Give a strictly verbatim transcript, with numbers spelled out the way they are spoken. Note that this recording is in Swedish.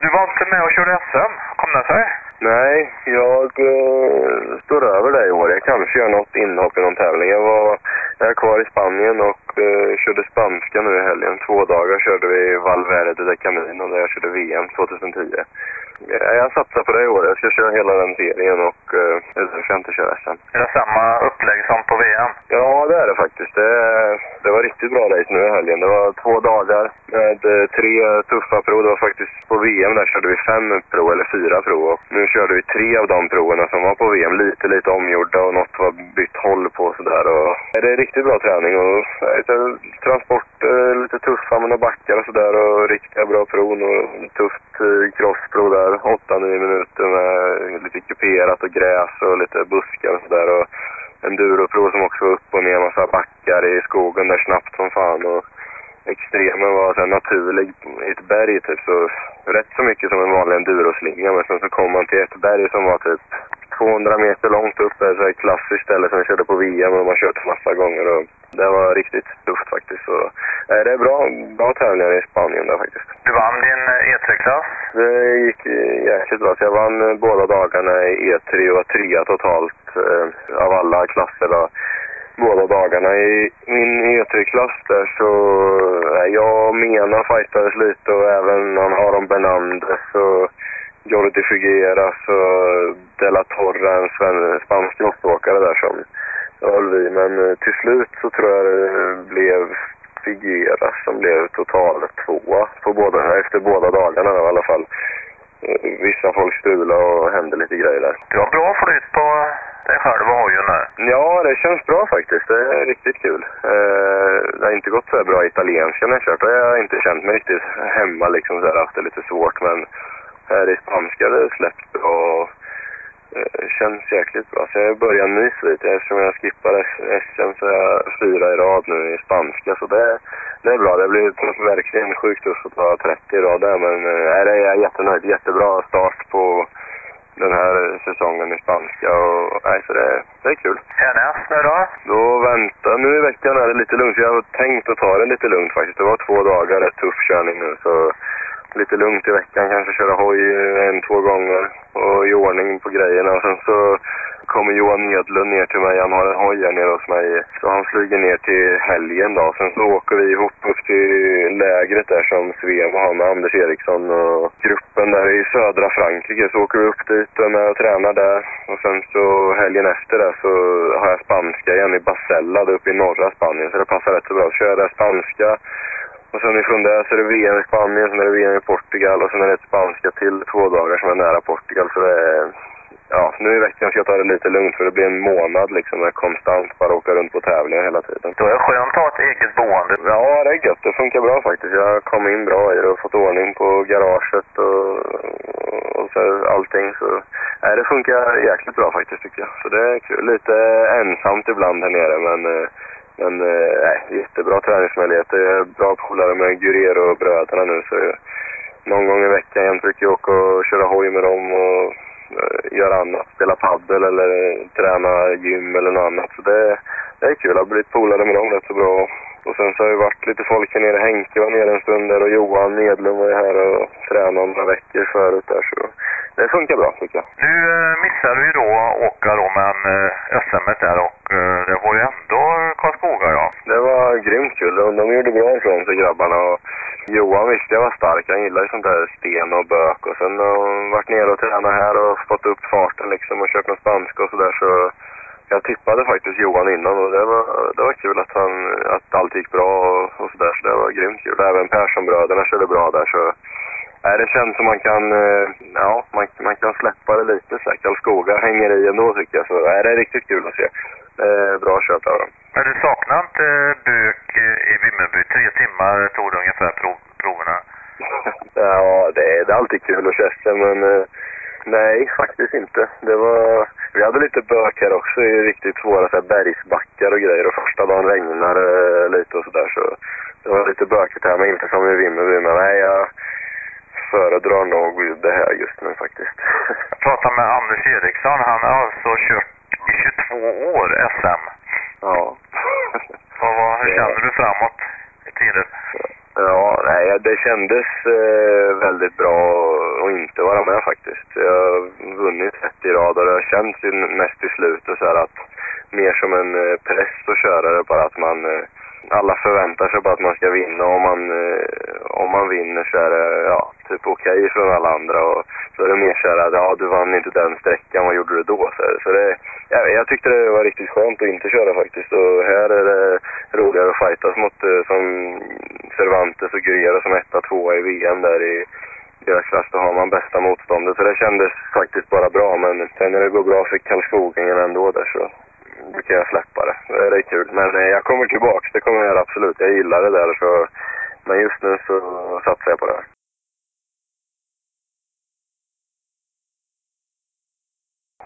Du var inte med och körde S M, kom det sig? Nej, jag eh, står över det i år. Jag kanske gör något inhopp i någon tävling. Jag var jag är kvar i Spanien och eh, körde spanska nu i helgen. Två dagar körde vi Valverde de Camino där jag körde V M tjugohundratio. Jag, jag satsar på det i år. Jag ska köra hela den serien och eh, jag ska inte köra S M. Är det samma upplägg som på V M? Ja, det är det faktiskt. Det, det var riktigt bra race nu i helgen. Det var två dagar med eh, tre tuffa prov. Det var faktiskt på V M där körde vi fem prov eller fyra prov. Och nu körde vi tre av de proverna som var på V M. Lite, lite omgjorda och något var bytt håll på sådär. Och det är riktigt bra träning och äh, transport, äh, lite tuffa med några backar och sådär. Och riktiga bra prov och tufft äh, crossprov där. åtta nio minuter med lite kuperat och gräs och lite buskar och sådär. Och enduroprov som också var upp och ner, massa backar i skogen där snabbt som fan. Och extremen var så här naturlig i ett berg typ, så rätt så mycket som en vanlig enduroslinga. Men sen så kom man till ett berg som var typ tvåhundra meter långt upp. Det är ett klassiskt ställe som jag körde på V M och man kört massa gånger. Och det var riktigt tufft faktiskt. Så, äh, det är bra, bra tävlingar i Spanien där faktiskt. Du vann din E tre-klass? Det gick jäkligt bra. Så jag vann båda dagarna i E tre och trea totalt eh, av alla klasser då. Båda dagarna. I min E tre-klass där så äh, jag och Mena fightades lite och även någon Aron Bernandes och Jordi Figueras och De La Torre, en sven, spansk crossåkare där som höll vi. Men äh, till slut så tror jag det blev Figueras som blev totalt tvåa på båda, efter båda dagarna då, i alla fall. Vissa folk strulade och hände lite grejer där. Du har bra flyt på dig själv och hojen nu. Ja, det känns bra faktiskt. Det är riktigt kul. Eh, det har inte gått så bra italienska när jag kört. Jag har inte känt mig riktigt hemma liksom så här, haft det lite svårt. Men här i spanska det släppt bra och eh, känns jäkligt bra. Så jag börjar nys lite. Eftersom jag skippar S M så är jag fyra i rad nu i spanska. Så det, det är bra. Det blir verkligen sjukt tufft att ta trettio i rad där. Men eh, det är jättenöjd. Jättebra start på den här säsongen i spanska och nej, så det, det är kul. Härnäst nu då? Då vänta, nu i veckan är det lite lugnt. Jag har tänkt att ta det lite lugnt faktiskt. Det var två dagar, rätt tuff körning nu. Så lite lugnt i veckan, kanske köra hoj en, två gånger och i ordning på grejerna. Och sen så kommer Johan Edlund ner till mig. Han har en hoj här nere hos mig. Så han flyger ner till helgen då. Sen så åker vi ihop upp till lägret där som Svema har med Anders Eriksson och gruppen där i södra Frankrike. Så åker vi upp dit och med och tränar där. Och sen så helgen efter det så har jag spanska igen i Basella uppe i norra Spanien. Så det passar rätt så bra. Så kör jag där spanska. Och sen ifrån där så är det V M i Spanien, sen är det V M i Portugal och sen är det ett spanska till två dagar som är nära Portugal. Så det är, ja, nu i veckan ska jag ta det lite lugnt för det blir en månad liksom med konstant bara åka runt på tävlingar hela tiden. Då är det skönt att ha ett eget boende. Ja, det är gött. Det funkar bra faktiskt. Jag kom in bra i det och fått ordning på garaget och, och så allting. Så nej, det funkar jäkligt bra faktiskt tycker jag. Så det är kul. Lite ensamt ibland här nere men... Men nej, äh, jättebra träningsmöjligheter. Jag är bra polare med Guerrero och bröderna nu. Så någon gång i veckan jag brukar jag åka och köra hoj med dem och äh, göra annat. Spela paddel eller träna gym eller något annat. Så det, det är kul. Jag har blivit polare med dem rätt så bra. Och sen så har det varit lite folk här nere. Henke var nere en stund där och Johan Nedlund var här och tränade några veckor förut där. Så det funkar bra tycker jag. Nu äh, missade vi då att åka då med en äh, S M där och äh, det var ju ändå Karlskoga ja. Det var grymt kul. De, de gjorde bra ifrån sig grabbarna och Johan visste jag var stark. Han gillar ju sånt där sten och bök och sen har han varit nere och tränat här och fått upp farten liksom och kört med spanska och sådär så jag tippade faktiskt Johan innan och det var, det var kul att, han, att allt gick bra och, och sådär så det var grymt kul. Även Persson-bröderna körde bra där så äh, det känns som man kan ja, man, man kan släppa det lite så här. Karlskoga hänger i ändå tycker jag så äh, det är riktigt kul att se. Eh, bra kört av dem. Men du saknar inte bök i Vimmerby? Tre timmar tog det ungefär prov, proverna. Ja, det är, det är alltid kul att köra men eh, nej, faktiskt inte. Det var, vi hade lite bök här också i riktigt svåra så här, bergsbackar och grejer och första dagen regnar eh, lite och sådär så det var lite bökigt här men inte som i Vimmerby men nej, jag föredrar nog det här just nu faktiskt. Jag pratade med Anders Eriksson, han har alltså kört i tjugotvå år S M. Ja. Och vad, hur känner du framåt i tiden? Ja, nej, det kändes eh, väldigt bra inte vara med faktiskt. Jag har vunnit ett i rad och det har känts mest i slutet så här att mer som en press att köra det, bara att man alla förväntar sig bara att man ska vinna, och om man, om man vinner så är det ja, typ okej okay från alla andra, och så är det mer så här att ja, du vann inte den sträckan, vad gjorde du då? Så, så det, ja, jag tyckte det var riktigt skönt att inte köra faktiskt, och här är det roligare att fightas mot som Cervantes och Guerrero som etta, tvåa i V M där i deras klass, då har man bästa motståndet, så det kändes faktiskt bara bra, men sen när det går bra för Karlskogen ändå där så då kan jag släppa det. Det är kul. Men jag kommer tillbaka. Det kommer jag göra absolut. Jag gillar det där. Så, men just nu så satsar jag på det.